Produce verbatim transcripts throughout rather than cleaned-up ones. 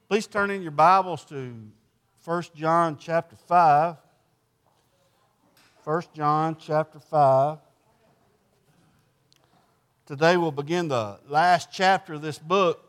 Please turn in your Bibles to First John chapter five. First John chapter five. Today we'll begin the last chapter of this book.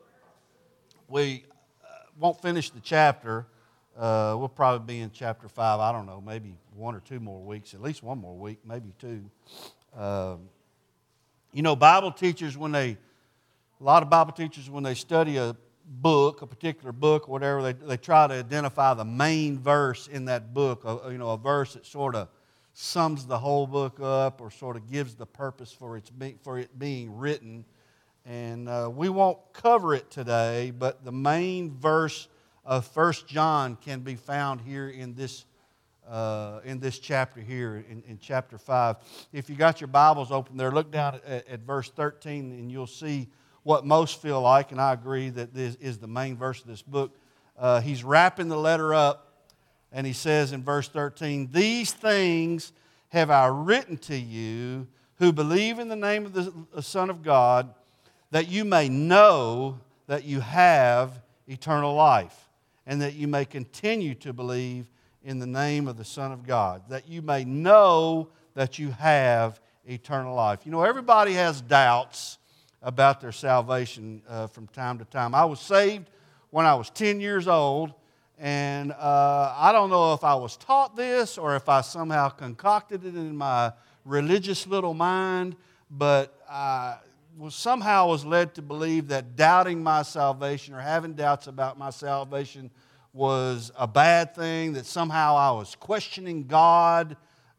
We uh, won't finish the chapter. Uh, we'll probably be in chapter five, I don't know, maybe one or two more weeks, at least one more week, maybe two. Um, you know, Bible teachers, when they, a lot of Bible teachers, when they study a book, a particular book, or whatever, they, they try to identify the main verse in that book, a, you know, a verse that sort of sums the whole book up or sort of gives the purpose for, its be, for it being written. And uh, we won't cover it today, but the main verse of First John can be found here in this uh, in this chapter here, in, in chapter five. If you got your Bibles open there, look down at, at verse thirteen and you'll see what most feel like, and I agree that this is the main verse of this book. Uh, he's wrapping the letter up, and he says in verse thirteen, "These things have I written to you who believe in the name of the Son of God, that you may know that you have eternal life, and that you may continue to believe in the name of the Son of God, that you may know that you have eternal life." You know, everybody has doubts about their salvation uh, from time to time. I was saved when I was ten years old, and uh, I don't know if I was taught this or if I somehow concocted it in my religious little mind, but I was somehow was led to believe that doubting my salvation or having doubts about my salvation was a bad thing, that somehow I was questioning God,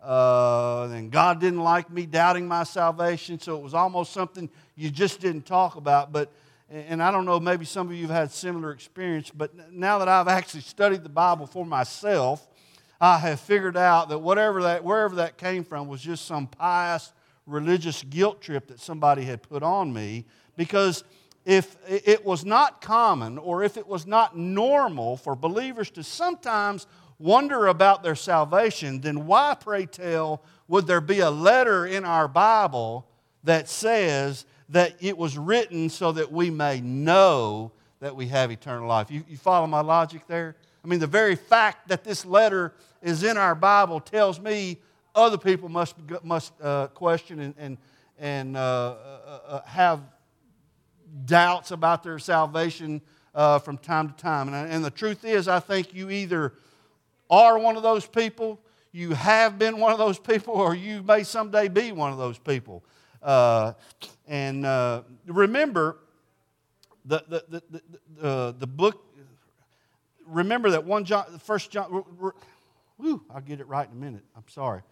uh, and God didn't like me doubting my salvation, so it was almost something you just didn't talk about. But, and I don't know, maybe some of you have had similar experience, but now that I've actually studied the Bible for myself, I have figured out that whatever that, wherever that came from was just some pious religious guilt trip that somebody had put on me, because if it was not common or if it was not normal for believers to sometimes wonder about their salvation, then why, pray tell, would there be a letter in our Bible that says that it was written so that we may know that we have eternal life? You, you follow my logic there? I mean, the very fact that this letter is in our Bible tells me other people must, must uh, question and, and, and uh, uh, uh, have doubts about their salvation uh, from time to time. And, and the truth is, I think you either are one of those people, you have been one of those people, or you may someday be one of those people. Uh, and uh, remember, the, the, the, the, uh, the book, remember that one John, First John, whew, I'll get it right in a minute, I'm sorry.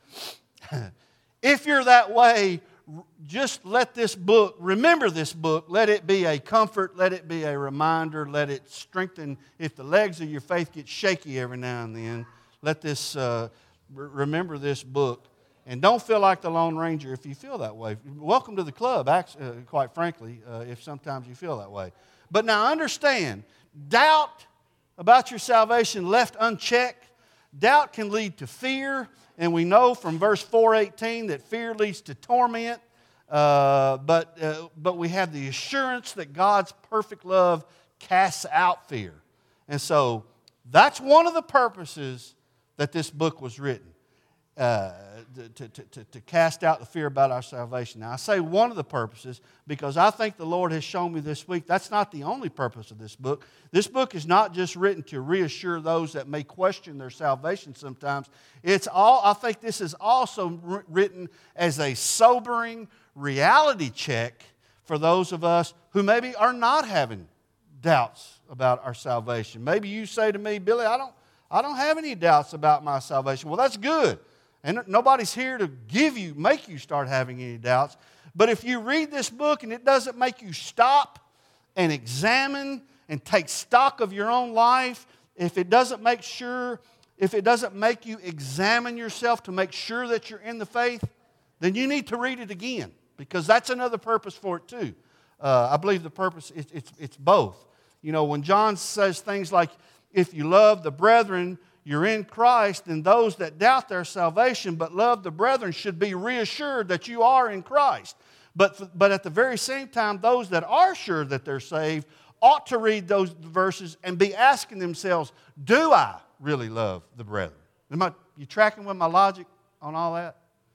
If you're that way, just let this book, remember this book, let it be a comfort, let it be a reminder, let it strengthen. If the legs of your faith get shaky every now and then, let this, uh, remember this book. And don't feel like the Lone Ranger if you feel that way. Welcome to the club, actually, uh, quite frankly, uh, if sometimes you feel that way. But now understand, doubt about your salvation left unchecked, doubt can lead to fear. And we know from verse four eighteen that fear leads to torment, uh, but, uh, but we have the assurance that God's perfect love casts out fear. And so that's one of the purposes that this book was written, uh, to, to, to, to cast out the fear about our salvation. Now, I say one of the purposes because I think the Lord has shown me this week that's not the only purpose of this book. This book is not just written to reassure those that may question their salvation sometimes. It's all. I think this is also written as a sobering reality check for those of us who maybe are not having doubts about our salvation. Maybe you say to me, "Billy, I don't, I don't have any doubts about my salvation." Well, that's good. And nobody's here to give you, make you start having any doubts. But if you read this book and it doesn't make you stop and examine and take stock of your own life, if it doesn't make sure, if it doesn't make you examine yourself to make sure that you're in the faith, then you need to read it again, because that's another purpose for it too. Uh, I believe the purpose, it, it's, it's both. You know, when John says things like, if you love the brethren, you're in Christ, and those that doubt their salvation but love the brethren should be reassured that you are in Christ. But, but at the very same time, those that are sure that they're saved ought to read those verses and be asking themselves, do I really love the brethren? Am I, you tracking with my logic on all that?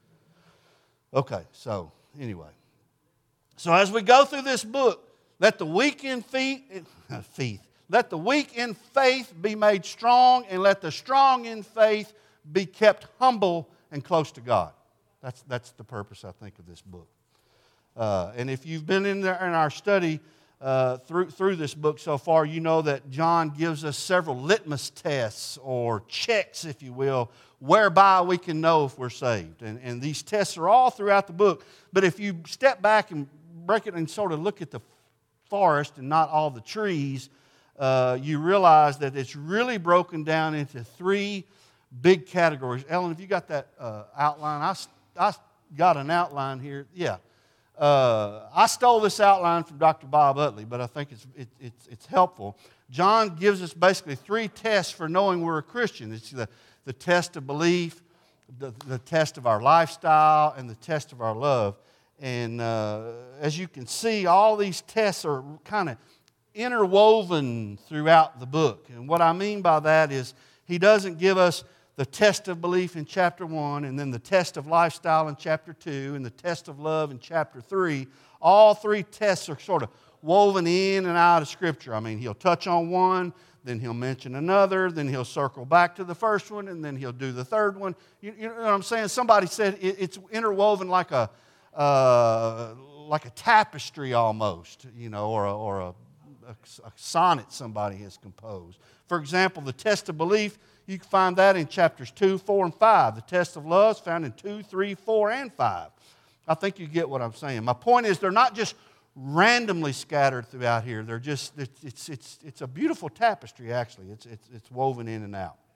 Okay, so anyway. So as we go through this book, let the weak in faith, faith, let the weak in faith be made strong, and let the strong in faith be kept humble and close to God. That's, that's the purpose, I think, of this book. Uh, and if you've been in there in our study uh, through, through this book so far, you know that John gives us several litmus tests or checks, if you will, whereby we can know if we're saved. And, and these tests are all throughout the book. But if you step back and break it and sort of look at the forest and not all the trees, uh, you realize that it's really broken down into three big categories. Ellen, have you got that uh, outline? I, I got an outline here. Yeah. Uh, I stole this outline from Doctor Bob Utley, but I think it's, it, it's, it's helpful. John gives us basically three tests for knowing we're a Christian. It's the, the test of belief, the, the test of our lifestyle, and the test of our love. And uh, as you can see, all these tests are kind of interwoven throughout the book. And what I mean by that is he doesn't give us the test of belief in chapter one, and then the test of lifestyle in chapter two, and the test of love in chapter three. All three tests are sort of woven in and out of Scripture. I mean, he'll touch on one, then he'll mention another, then he'll circle back to the first one, and then he'll do the third one. You, you know what I'm saying? Somebody said it, it's interwoven like a uh, like a tapestry almost, you know, or a, or a, a, a sonnet somebody has composed. For example, the test of belief, you can find that in chapters two, four, and five. The test of love is found in two, three, four, and five. I think you get what I'm saying. My point is they're not just randomly scattered throughout here. They're just, it's, it's, it's, it's a beautiful tapestry, actually. It's, it's, it's woven in and out.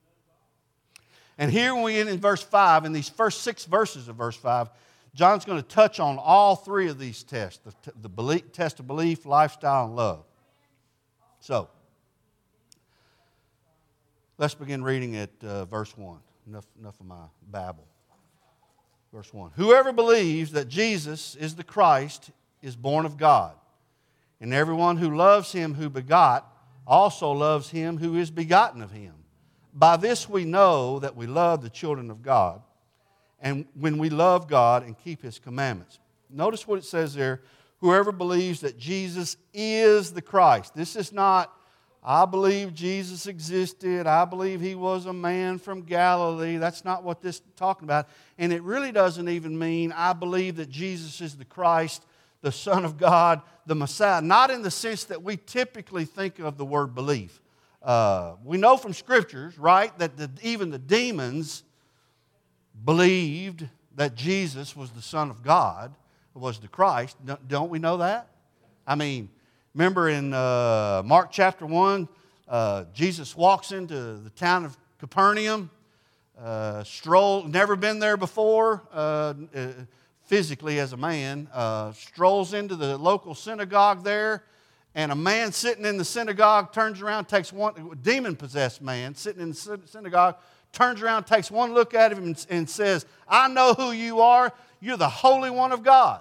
And here when we get in verse five, in these first six verses of verse five, John's going to touch on all three of these tests, the, the belief, test of belief, lifestyle, and love. So, let's begin reading at uh, verse one. Enough, enough of my babble. Verse one. Whoever believes that Jesus is the Christ is born of God. And everyone who loves him who begot also loves him who is begotten of him. By this we know that we love the children of God, and when we love God and keep his commandments. Notice what it says there. Whoever believes that Jesus is the Christ. This is not, I believe Jesus existed. I believe he was a man from Galilee. That's not what this is talking about. And it really doesn't even mean I believe that Jesus is the Christ, the Son of God, the Messiah. Not in the sense that we typically think of the word belief. Uh, we know from Scriptures, right, that the, even the demons believed that Jesus was the Son of God, was the Christ. Don't we know that? I mean, remember in uh, Mark chapter one, uh, Jesus walks into the town of Capernaum, uh, stroll, never been there before, uh, uh, physically as a man, uh, strolls into the local synagogue there, and a man sitting in the synagogue turns around, takes one, a demon-possessed man sitting in the synagogue, turns around, takes one look at him and, and says, I know who you are. You're the Holy One of God.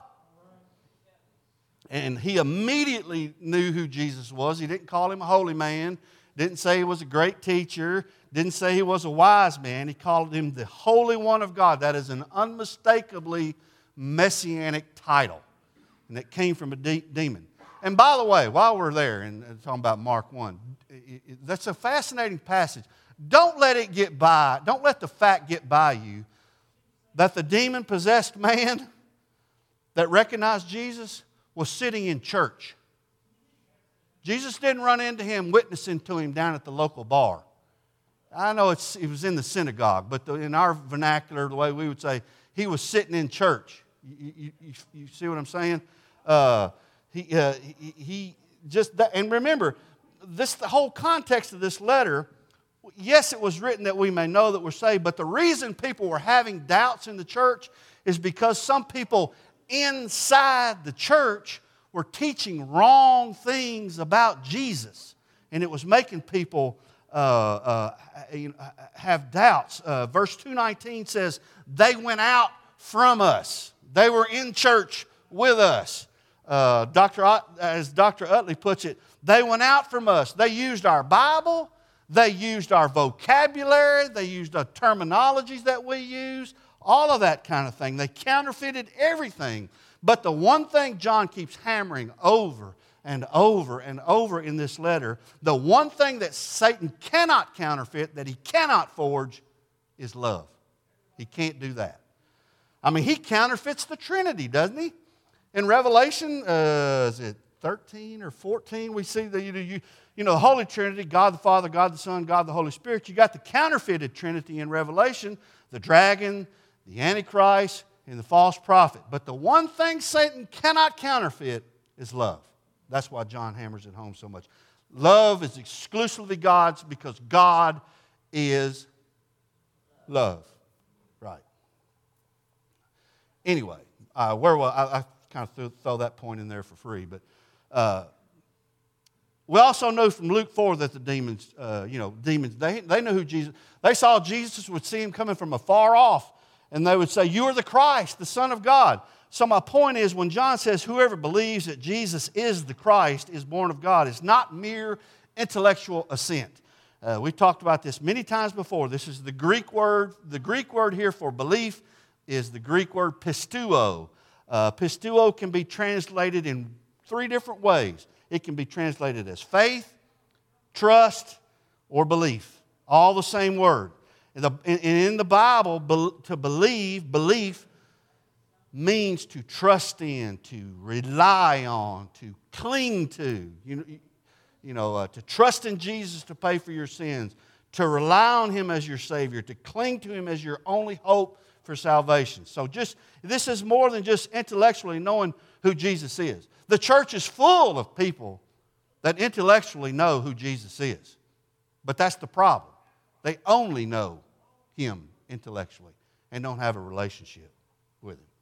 And he immediately knew who Jesus was. He didn't call him a holy man. Didn't say he was a great teacher. Didn't say he was a wise man. He called him the Holy One of God. That is an unmistakably messianic title. And it came from a de- demon. And by the way, while we're there and talking about Mark one, that's a fascinating passage. Don't let it get by, don't let the fact get by you that the demon-possessed man that recognized Jesus was sitting in church. Jesus didn't run into him witnessing to him down at the local bar. I know it's, it was in the synagogue, but the, in our vernacular, the way we would say, he was sitting in church. You, you, you, you see what I'm saying? Uh, he, uh, he, he just, that, and remember, this the whole context of this letter. Yes, it was written that we may know that we're saved, but the reason people were having doubts in the church is because some people inside the church were teaching wrong things about Jesus, and it was making people uh, uh, have doubts. Uh, verse two nineteen says, they went out from us. They were in church with us. Uh, Doctor Ut, as Doctor Utley puts it, They went out from us. They used our Bible. They used our vocabulary. They used the terminologies that we use. All of that kind of thing. They counterfeited everything. But the one thing John keeps hammering over and over and over in this letter, the one thing that Satan cannot counterfeit, that he cannot forge, is love. He can't do that. I mean, he counterfeits the Trinity, doesn't he? In Revelation, uh, is it thirteen or fourteen, we see the, you, you, you know, the Holy Trinity, God the Father, God the Son, God the Holy Spirit. You got the counterfeited Trinity in Revelation, the dragon, the Antichrist, and the false prophet. But the one thing Satan cannot counterfeit is love. That's why John hammers it home so much. Love is exclusively God's because God is love. Right. Anyway, uh, where was I? I kind of threw, throw that point in there for free, but uh, we also know from Luke four that the demons, uh, you know, demons, they, they knew who Jesus, they saw Jesus, would see him coming from afar off, and they would say, "You are the Christ, the Son of God." So my point is, when John says whoever believes that Jesus is the Christ is born of God, it's not mere intellectual assent. Uh, we've talked about this many times before. This is the Greek word. The Greek word here for belief is the Greek word pisteuo. Uh, pisteuo can be translated in three different ways. It can be translated as faith, trust, or belief. All the same word. In the, in, in the Bible, be, to believe, belief, means to trust in, to rely on, to cling to. You know, you know uh, to trust in Jesus to pay for your sins, to rely on Him as your Savior, to cling to Him as your only hope for salvation. So just this is more than just intellectually knowing who Jesus is. The church is full of people that intellectually know who Jesus is. But that's the problem. They only know Him intellectually and don't have a relationship with Him.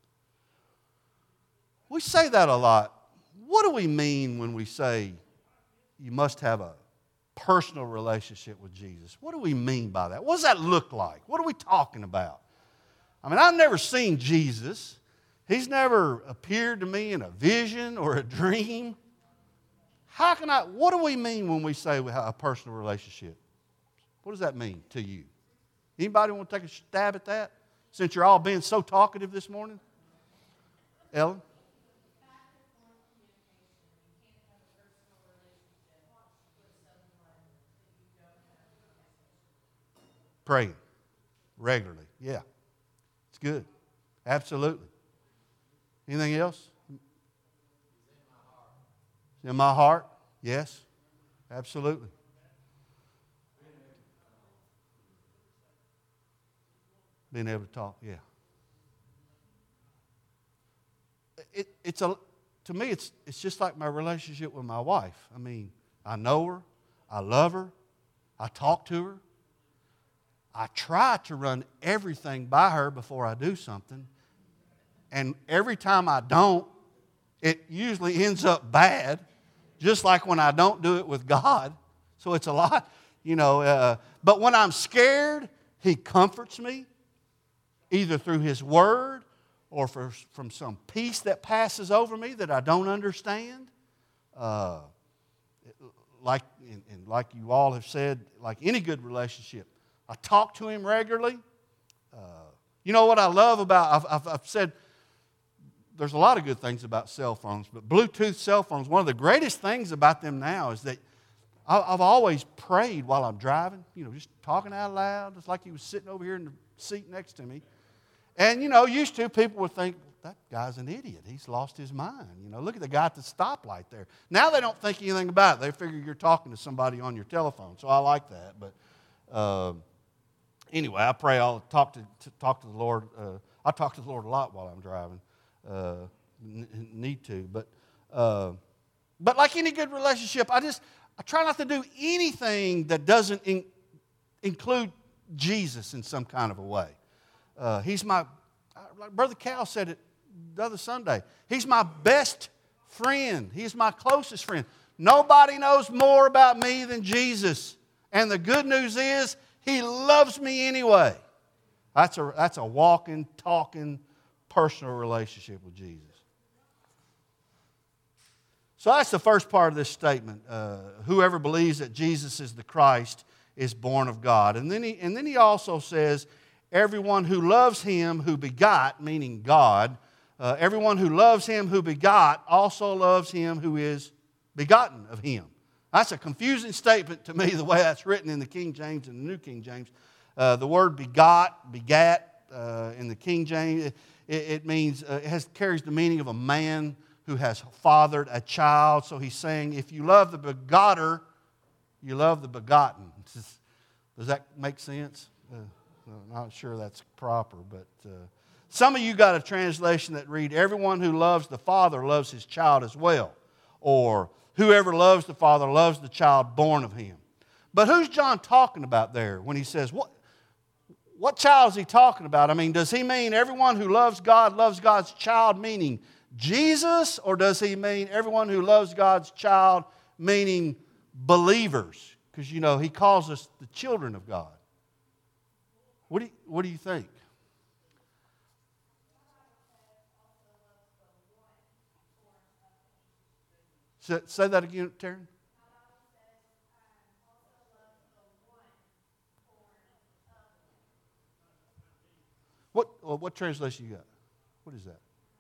We say that a lot. What do we mean when we say you must have a personal relationship with Jesus? What do we mean by that? What does that look like? What are we talking about? I mean, I've never seen Jesus. He's never appeared to me in a vision or a dream. How can I, what do we mean when we say we have a personal relationship? What does that mean to you? Anybody want to take a stab at that? Since you're all being so talkative this morning? Ellen? Praying regularly. Yeah. It's good. Absolutely. Anything else? In my heart? Yes. Absolutely. Being able to talk, yeah. It, it's a, to me, it's, it's just like my relationship with my wife. I mean, I know her. I love her. I talk to her. I try to run everything by her before I do something. And every time I don't, it usually ends up bad, just like when I don't do it with God. So it's a lot, you know. Uh, but when I'm scared, He comforts me, either through His Word or for, from some peace that passes over me that I don't understand. Uh, like, and, and like you all have said, like any good relationship, I talk to Him regularly. Uh, you know what I love about, I've, I've, I've said, there's a lot of good things about cell phones, but Bluetooth cell phones, one of the greatest things about them now is that I've always prayed while I'm driving, you know, just talking out loud, just like He was sitting over here in the seat next to me. And, you know, used to, people would think, that guy's an idiot. He's lost his mind. You know, look at the guy at the stoplight there. Now they don't think anything about it. They figure you're talking to somebody on your telephone. So I like that. But uh, anyway, I pray I'll talk to, to talk to the Lord. Uh, I talk to the Lord a lot while I'm driving. Uh, n- need to. But, uh, but like any good relationship, I just, I try not to do anything that doesn't in, include Jesus in some kind of a way. Uh, he's my, like Brother Cal said it the other Sunday, He's my best friend. He's my closest friend. Nobody knows more about me than Jesus. And the good news is, He loves me anyway. That's a, that's a walking, talking, personal relationship with Jesus. So that's the first part of this statement. Uh, whoever believes that Jesus is the Christ is born of God. And then he, and then he also says, everyone who loves him who begot, meaning God, uh, everyone who loves him who begot also loves him who is begotten of him. That's a confusing statement to me, the way that's written in the King James and the New King James. Uh, the word begot, begat, uh, in the King James, it, it means, uh, it has, carries the meaning of a man who has fathered a child. So he's saying, if you love the begotter, you love the begotten. Does that make sense? Uh, I'm not sure that's proper, but uh, some of you got a translation that read, everyone who loves the Father loves his child as well. Or, whoever loves the Father loves the child born of him. But who's John talking about there when he says, what, what child is he talking about? I mean, does he mean everyone who loves God loves God's child, meaning Jesus? Or does he mean everyone who loves God's child, meaning believers? Because, you know, he calls us the children of God. What do you, what do you think? Say, say that again, Taryn. What, well, what translation you got? What is that?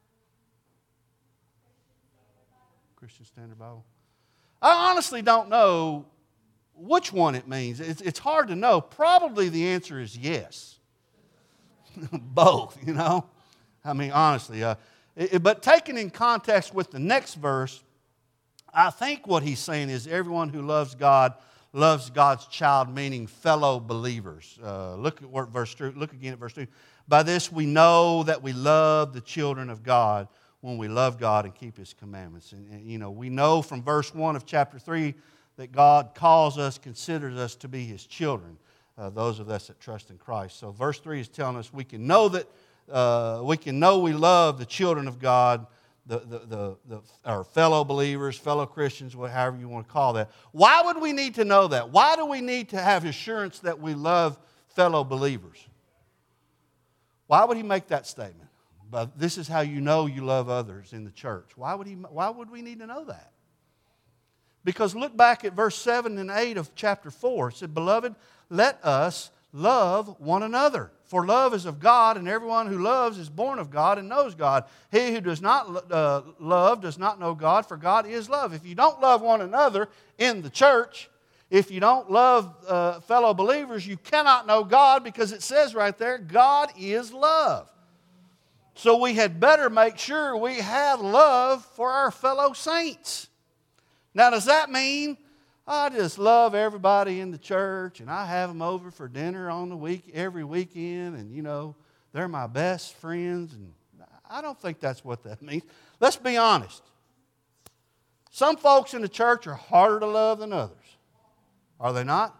Christian Standard Bible. I honestly don't know which one it means. It's, it's hard to know. Probably the answer is yes. Both, you know. I mean, honestly. Uh, it, but taken in context with the next verse, I think what he's saying is everyone who loves God loves God's child, meaning fellow believers. Uh, look at what verse two. Look again at verse two. By this we know that we love the children of God when we love God and keep His commandments. And, and you know, we know from verse one of chapter three that God calls us, considers us to be His children, uh, those of us that trust in Christ. So verse three is telling us we can know that uh, we can know we love the children of God, the, the, the, the, our fellow believers, fellow Christians, however you want to call that. Why would we need to know that? Why do we need to have assurance that we love fellow believers? Why would he make that statement? But this is how you know you love others in the church. Why would he? Why would we need to know that? Because look back at verse seven and eight of chapter four. It said, "Beloved, let us love one another. For love is of God, and everyone who loves is born of God and knows God. He who does not uh, love does not know God, for God is love." If you don't love one another in the church, if you don't love uh, fellow believers, you cannot know God, because it says right there, God is love. So we had better make sure we have love for our fellow saints. Now, does that mean I just love everybody in the church and I have them over for dinner on the week every weekend, and you know they're my best friends? And I don't think that's what that means. Let's be honest. Some folks in the church are harder to love than others. Are they not?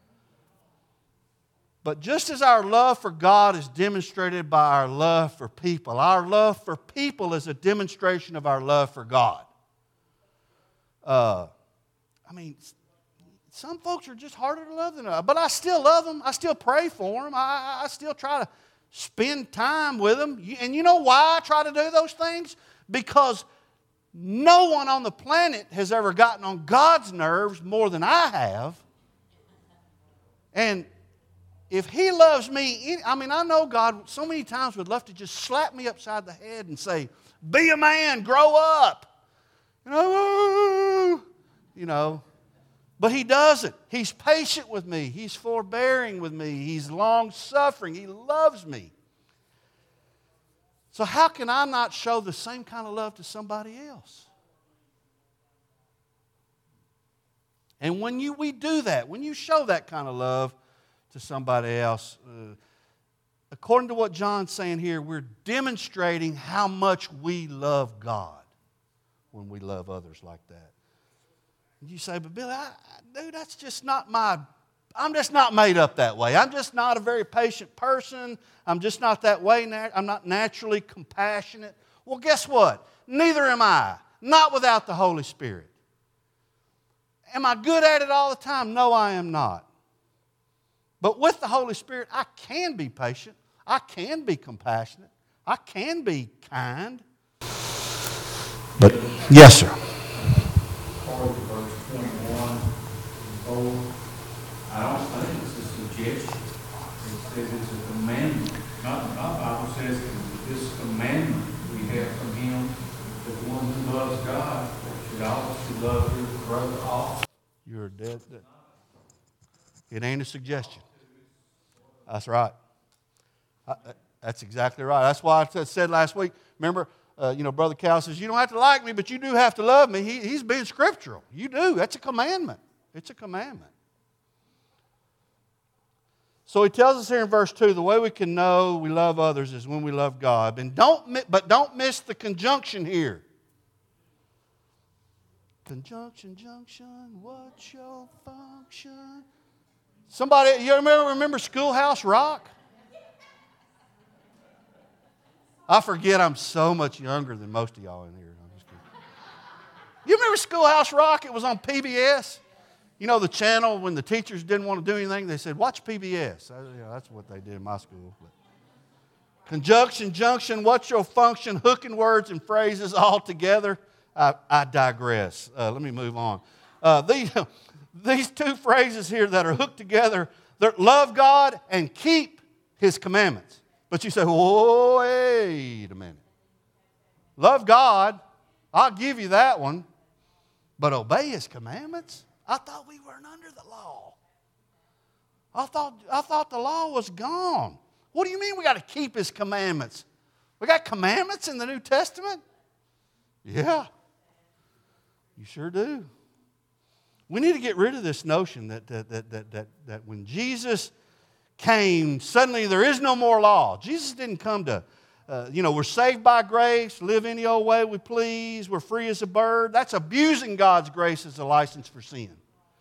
But just as our love for God is demonstrated by our love for people, our love for people is a demonstration of our love for God. Uh, I mean, some folks are just harder to love than others. But I still love them. I still pray for them. I, I still try to spend time with them. And you know why I try to do those things? Because no one on the planet has ever gotten on God's nerves more than I have. And if He loves me, I mean, I know God so many times would love to just slap me upside the head and say, "Be a man, grow up." You know, you know. But He doesn't. He's patient with me. He's forbearing with me. He's long-suffering. He loves me. So how can I not show the same kind of love to somebody else? And when you we do that, when you show that kind of love to somebody else, uh, according to what John's saying here, we're demonstrating how much we love God when we love others like that. And you say, "But Billy, I, dude, that's just not my, I'm just not made up that way. I'm just not a very patient person. I'm just not that way. I'm not naturally compassionate." Well, guess what? Neither am I. Not without the Holy Spirit. Am I good at it all the time? No, I am not. But with the Holy Spirit, I can be patient. I can be compassionate. I can be kind. But, yes, sir. forward to verse twenty-one and four. I don't think it's a suggestion. It says it's a commandment. Not, not Bible says this commandment we have from Him, that the one who loves God should also love his brother also. You're dead. It ain't a suggestion. That's right. I, that's exactly right. That's why I said last week, remember, uh, you know, Brother Cal says, you don't have to like me, but you do have to love me. He, he's being scriptural. You do. That's a commandment. It's a commandment. So he tells us here in verse two, the way we can know we love others is when we love God. And don't, but don't miss the conjunction here. Conjunction, junction, what's your function? Somebody, you remember, remember Schoolhouse Rock? I forget I'm so much younger than most of y'all in here. I'm just kidding. You remember Schoolhouse Rock? It was on P B S. You know the channel when the teachers didn't want to do anything, they said, watch P B S. I, you know, that's what they did in my school. But conjunction, junction, what's your function, hooking words and phrases all together. I, I digress. Uh, let me move on. Uh, these, these two phrases here that are hooked together, they're love God and keep His commandments. But you say, whoa, wait a minute. Love God, I'll give you that one, but obey His commandments? I thought we weren't under the law. I thought, I thought the law was gone. What do you mean we got to keep His commandments? We got commandments in the New Testament? Yeah, you sure do. We need to get rid of this notion that, that, that, that, that, that when Jesus came, suddenly there is no more law. Jesus didn't come to, uh, you know, we're saved by grace, live any old way we please, we're free as a bird. That's abusing God's grace as a license for sin.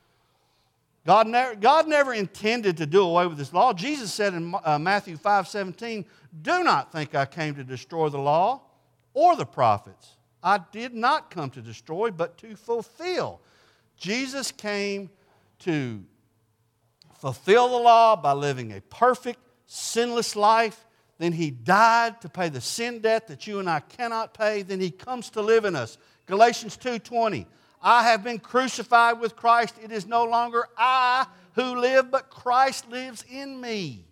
God never, God never intended to do away with this law. Jesus said in uh, Matthew five seventeen, do not think I came to destroy the law or the prophets. I did not come to destroy, but to fulfill. Jesus came to fulfill the law by living a perfect, sinless life. Then He died to pay the sin debt that you and I cannot pay. Then He comes to live in us. Galatians two twenty. I have been crucified with Christ. It is no longer I who live, but Christ lives in me.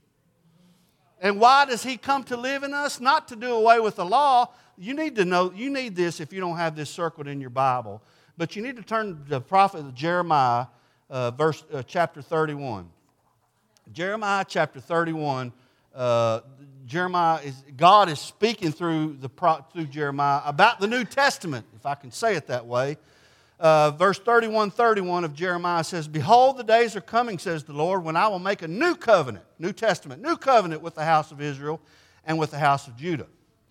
And why does He come to live in us? Not to do away with the law. You need to know, you need this if you don't have this circled in your Bible. But you need to turn to the prophet Jeremiah, uh, verse, uh, chapter thirty-one. Jeremiah chapter thirty-one. Uh, Jeremiah is God is speaking through the through Jeremiah about the New Testament, if I can say it that way. Uh, verse thirty-one, thirty-one of Jeremiah says, behold, the days are coming, says the Lord, when I will make a new covenant, New Testament, new covenant with the house of Israel and with the house of Judah.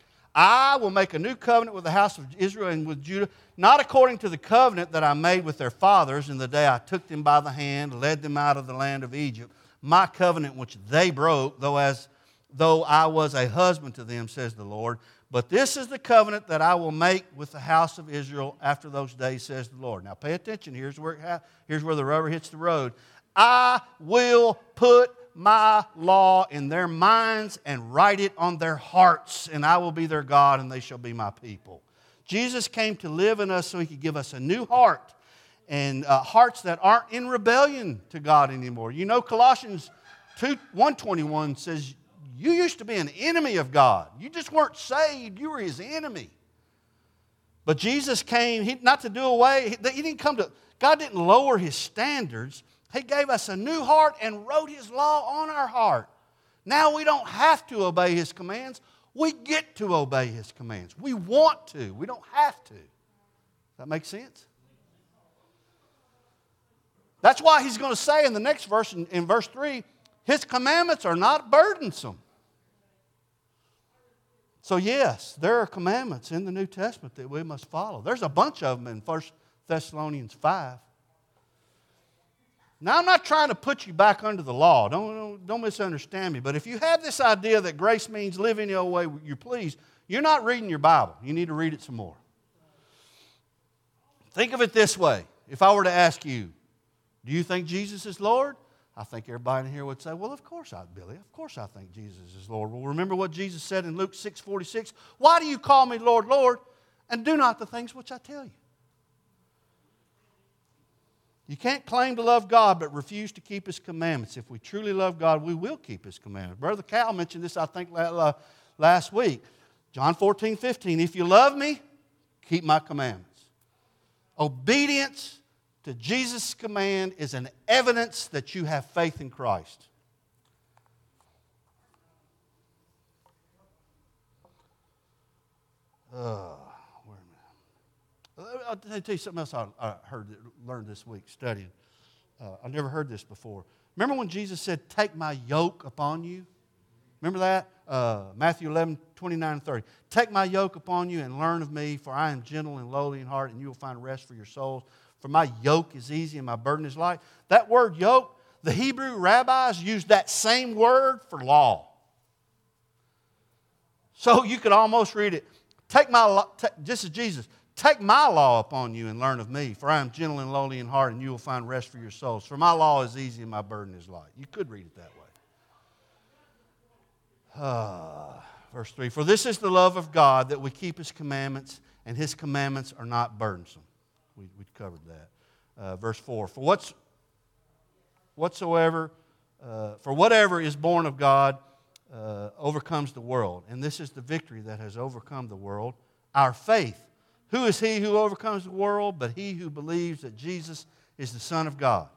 I will make a new covenant with the house of Israel and with Judah, not according to the covenant that I made with their fathers in the day I took them by the hand, led them out of the land of Egypt, my covenant which they broke, though as though I was a husband to them, says the Lord. But this is the covenant that I will make with the house of Israel after those days, says the Lord. Now pay attention. Here's where, it ha- here's where the rubber hits the road. I will put my law in their minds and write it on their hearts, and I will be their God, and they shall be my people. Jesus came to live in us so He could give us a new heart, and uh, hearts that aren't in rebellion to God anymore. You know, Colossians two, one twenty-one says, you used to be an enemy of God. You just weren't saved. You were His enemy. But Jesus came, he, not to do away, he, he didn't come to, God didn't lower His standards. He gave us a new heart and wrote His law on our heart. Now we don't have to obey His commands. We get to obey His commands. We want to. We don't have to. Does that make sense? That's why He's going to say in the next verse, in, in verse three, His commandments are not burdensome. So yes, there are commandments in the New Testament that we must follow. There's a bunch of them in First Thessalonians five. Now, I'm not trying to put you back under the law. Don't, don't, don't misunderstand me. But if you have this idea that grace means live any old way you please, you're not reading your Bible. You need to read it some more. Think of it this way. If I were to ask you, do you think Jesus is Lord? I think everybody in here would say, well, of course I, Billy, of course I think Jesus is Lord. Well, remember what Jesus said in Luke six forty-six? Why do you call me Lord, Lord, and do not the things which I tell you? You can't claim to love God but refuse to keep His commandments. If we truly love God, we will keep His commandments. Brother Cal mentioned this, I think, last week. John fourteen, fifteen. If you love me, keep my commandments. Obedience to Jesus' command is an evidence that you have faith in Christ. Uh, wait a minute. I'll tell you something else I, I heard, learned this week studying. Uh, I never heard this before. Remember when Jesus said, "Take my yoke upon you"? Remember that? Uh, Matthew eleven, twenty-nine and thirty. "Take my yoke upon you and learn of me, for I am gentle and lowly in heart, and you will find rest for your souls. For my yoke is easy and my burden is light." That word yoke, the Hebrew rabbis used that same word for law. So you could almost read it, Take my, this is Jesus, "Take my law upon you and learn of me, for I am gentle and lowly in heart, and you will find rest for your souls. For my law is easy and my burden is light." You could read it that way. Uh, verse three, "For this is the love of God, that we keep His commandments, and His commandments are not burdensome." We, we covered that. Uh, verse four, "For what's, whatsoever, uh, for whatever is born of God uh, overcomes the world. And this is the victory that has overcome the world, our faith. Who is he who overcomes the world but he who believes that Jesus is the Son of God?"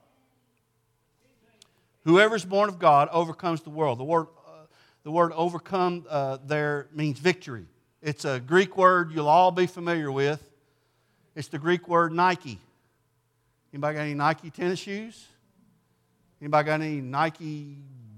Whoever is born of God overcomes the world. The word, uh, the word overcome uh, there means victory. It's a Greek word you'll all be familiar with. It's the Greek word Nike. Anybody got any Nike tennis shoes? Anybody got any Nike,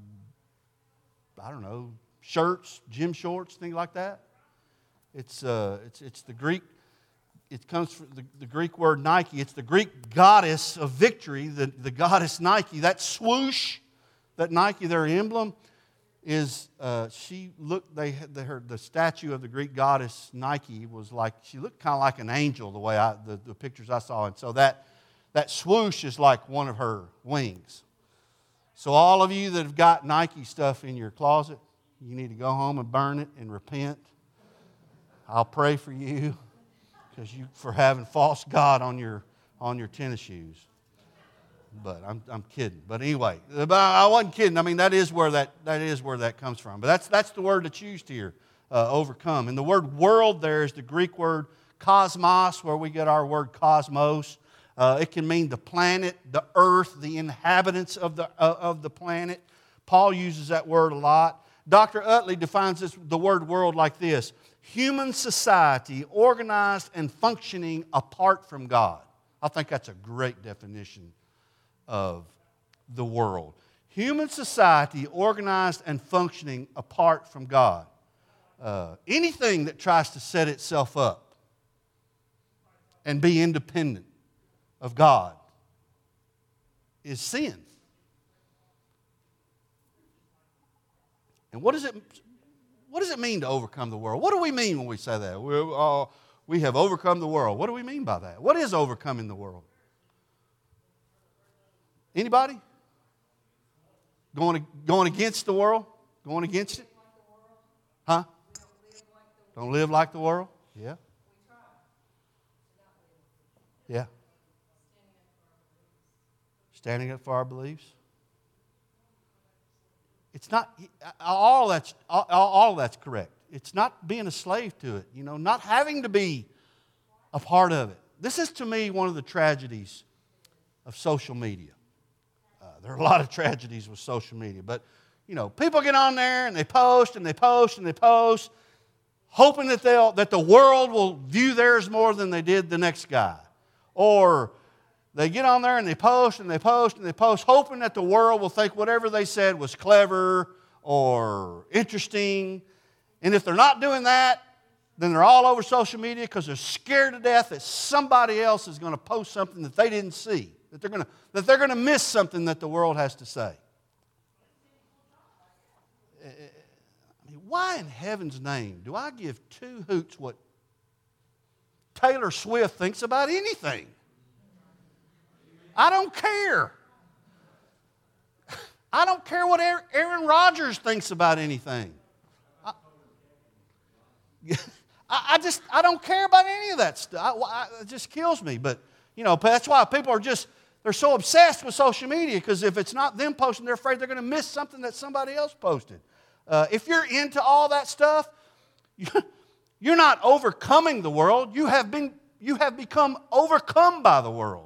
I don't know, shirts, gym shorts, things like that? It's, uh, it's, it's the Greek, it comes from the, the Greek word Nike. It's the Greek goddess of victory, the, the goddess Nike. That swoosh, that Nike, their emblem, is, uh, she looked, they had the, her, the statue of the Greek goddess Nike was like, she looked kind of like an angel the way I, the, the pictures I saw. And so that, that swoosh is like one of her wings. So all of you that have got Nike stuff in your closet, you need to go home and burn it and repent. I'll pray for you because you for having false god on your on your tennis shoes. But I'm I'm kidding. But anyway, but I wasn't kidding. I mean that is where that that is where that comes from. But that's that's the word that's used here, uh, overcome. And the word world there is the Greek word cosmos, where we get our word cosmos. Uh, it can mean the planet, the earth, the inhabitants of the, uh, of the planet. Paul uses that word a lot. Doctor Utley defines this, the word world like this: human society organized and functioning apart from God. I think that's a great definition of the world. Human society organized and functioning apart from God. Uh, anything that tries to set itself up and be independent of God is sin. And what does it what does it mean to overcome the world? What do we mean when we say that? We, uh, we have overcome the world. What do we mean by that? What is overcoming the world? Anybody? Going, going against the world? Going against it? Huh? Don't live like the world? Yeah. Yeah. Standing up for our beliefs. It's not, all that's, all, all that's correct. It's not being a slave to it, you know, not having to be a part of it. This is, to me, one of the tragedies of social media. Uh, there are a lot of tragedies with social media, but, you know, people get on there and they post and they post and they post, hoping that they'll that the world will view theirs more than they did the next guy. Or they get on there and they post and they post and they post, hoping that the world will think whatever they said was clever or interesting. And if they're not doing that, then they're all over social media because they're scared to death that somebody else is going to post something that they didn't see, that they're going to, that they're going to miss something that the world has to say. I mean, why in heaven's name do I give two hoots what Taylor Swift thinks about anything? I don't care. I don't care what Aaron Rodgers thinks about anything. I, I just, I don't care about any of that stuff. I, I, it just kills me. But, you know, that's why people are just, they're so obsessed with social media because if it's not them posting, they're afraid they're going to miss something that somebody else posted. Uh, if you're into all that stuff, you're not overcoming the world. You have been, you have become overcome by the world.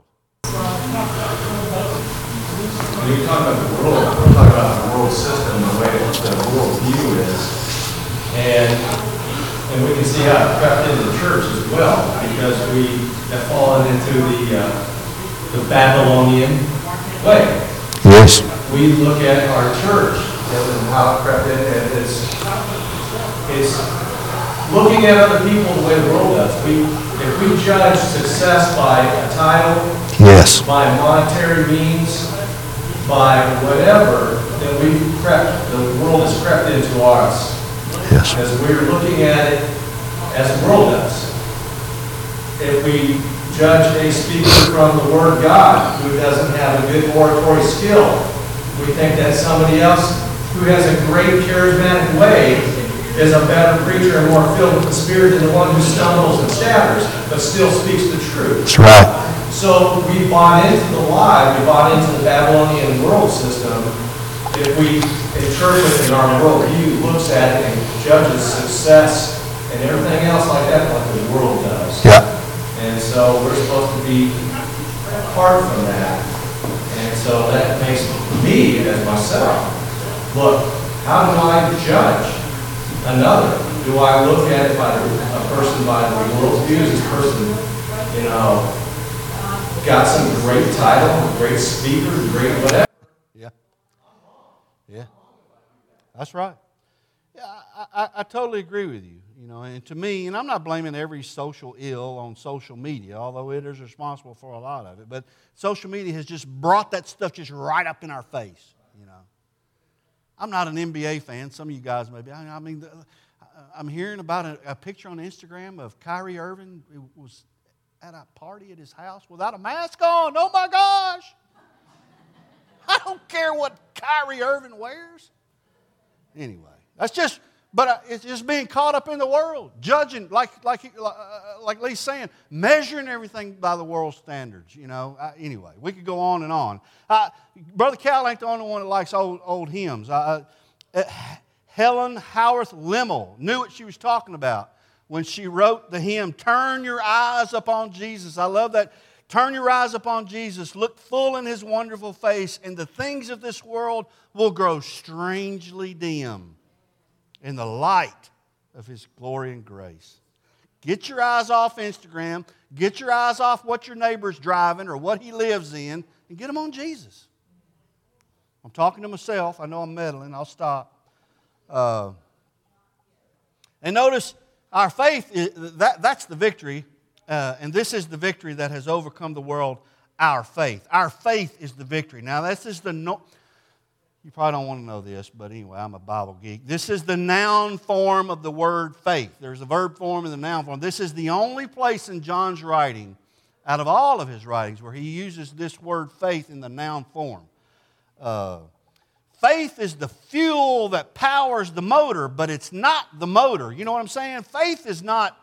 When you talk about the world, we're talking about the world system, the way the world view is. And, and we can see how it crept into the church as well, because we have fallen into the, uh, the Babylonian way. Yes. We look at our church and how it crept in, and it's, it's looking at other people the way the world does. We, if we judge success by a title, yes, by monetary means, by whatever, then we've crept, the world has crept into ours. yes, As we're looking at it as the world does. If we judge a speaker from the Word of God who doesn't have a good oratory skill, we think that somebody else who has a great charismatic way is a better preacher and more filled with the Spirit than the one who stumbles and stammers, but still speaks the truth. that's right. So we bought into the lie, we bought into the Babylonian world system. If we interpret in our worldview, looks at it and judges success and everything else like that, like the world does. Yeah. And so we're supposed to be apart from that. And so that makes me, as myself, look, how do I judge another? Do I look at it by the, a person by the worldview? Is this person, you know, got some great title, great speaker, great whatever? Yeah. Yeah. That's right. Yeah, I, I, I totally agree with you. You know, and to me, and I'm not blaming every social ill on social media, although it is responsible for a lot of it, but social media has just brought that stuff just right up in our face, you know. I'm not an N B A fan. Some of you guys may be. I mean, I'm hearing about a, a picture on Instagram of Kyrie Irving who was at a party at his house without a mask on. Oh my gosh! I don't care what Kyrie Irving wears. Anyway, that's just, but uh, it's just being caught up in the world, judging, like like uh, like Lee's saying, measuring everything by the world standards. You know. Uh, anyway, we could go on and on. Uh, Brother Cal ain't the only one that likes old old hymns. Uh, uh, Helen Howarth Limmel knew what she was talking about when she wrote the hymn, "Turn Your Eyes Upon Jesus." I love that. Turn your eyes upon Jesus. Look full in His wonderful face, and the things of this world will grow strangely dim in the light of His glory and grace. Get your eyes off Instagram. Get your eyes off what your neighbor's driving or what he lives in, and get them on Jesus. I'm talking to myself. I know I'm meddling. I'll stop. Uh, and notice, our faith, is, that, that's the victory, uh, and this is the victory that has overcome the world, our faith. Our faith is the victory. Now, this is the, no, you probably don't want to know this, but anyway, I'm a Bible geek. This is the noun form of the word faith. There's a verb form and the noun form. This is the only place in John's writing, out of all of his writings, where he uses this word faith in the noun form. Uh, Faith is the fuel that powers the motor, but it's not the motor. You know what I'm saying? Faith is not,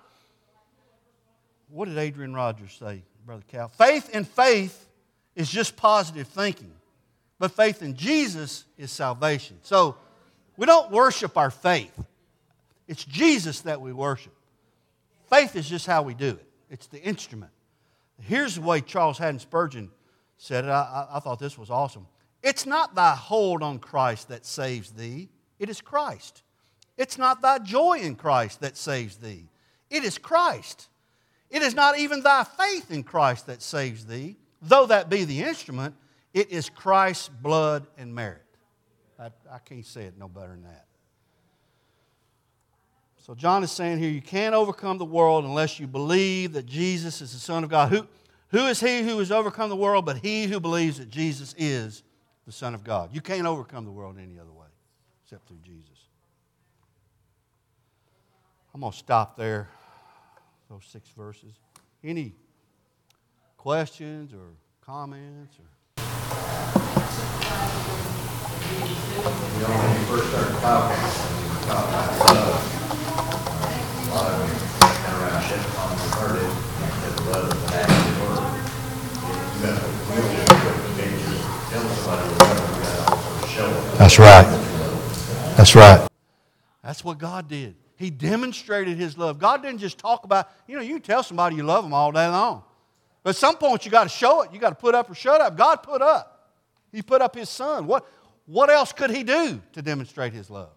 what did Adrian Rogers say, Brother Cal? Faith in faith is just positive thinking. But faith in Jesus is salvation. So we don't worship our faith. It's Jesus that we worship. Faith is just how we do it. It's the instrument. Here's the way Charles Haddon Spurgeon said it. I, I, I thought this was awesome. It's not thy hold on Christ that saves thee. It is Christ. It's not thy joy in Christ that saves thee. It is Christ. It is not even thy faith in Christ that saves thee. Though that be the instrument, it is Christ's blood and merit. I, I can't say it no better than that. So John is saying here, you can't overcome the world unless you believe that Jesus is the Son of God. Who, who is he who has overcome the world but he who believes that Jesus is the Son of God? You can't overcome the world any other way except through Jesus. I'm going to stop there, those six verses. Any questions or comments? Or? You know, when you first started talking, you talked about love. A lot of you went around shit on the converted, and said love is an active word. You got to show it. That's right. That's right. That's what God did. He demonstrated His love. God didn't just talk about, you know, you can tell somebody you love them all day long. But at some point you got to show it. You got to put up or shut up. God put up. He put up His Son. What, what else could He do to demonstrate His love?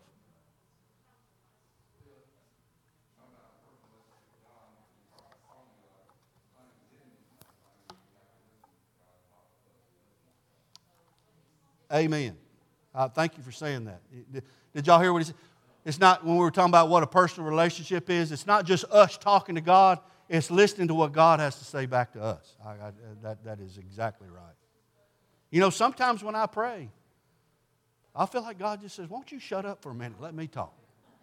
Amen. Uh, thank you for saying that. Did, did y'all hear what he said? It's not, when we were talking about what a personal relationship is, it's not just us talking to God, it's listening to what God has to say back to us. I, I, that, that is exactly right. You know, sometimes when I pray, I feel like God just says, won't you shut up for a minute, let me talk.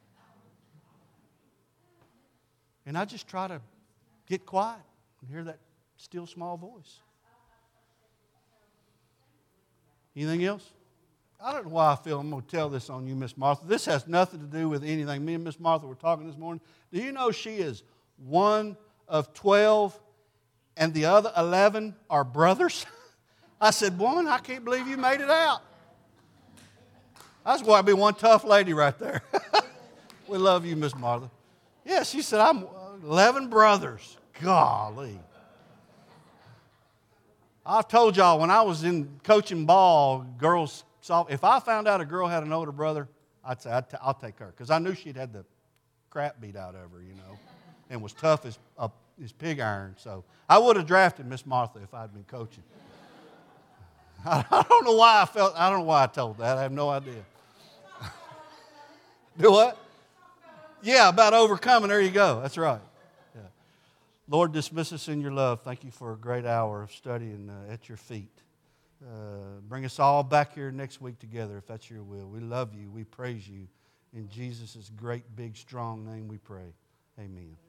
And I just try to get quiet and hear that still small voice. Anything else? I don't know why I feel I'm going to tell this on you, Miss Martha. This has nothing to do with anything. Me and Miss Martha were talking this morning. Do you know she is one of twelve and the other eleven are brothers? I said, one, I can't believe you made it out. That's why I'd be one tough lady right there. We love you, Miss Martha. Yeah, she said, I'm eleven brothers. Golly. I've told y'all, when I was in coaching ball, girls, if I found out a girl had an older brother, I'd say, I'd t- I'll take her. Because I knew she'd had the crap beat out of her, you know, and was tough as, uh, as pig iron. So I would have drafted Miss Martha if I'd been coaching. I, I don't know why I felt, I don't know why I told that. I have no idea. Do what? Yeah, about overcoming. There you go. That's right. Yeah. Lord, dismiss us in your love. Thank you for a great hour of studying uh, at your feet. Uh, bring us all back here next week together if that's your will. We love you. We praise you. In Jesus' great, big, strong name we pray. Amen.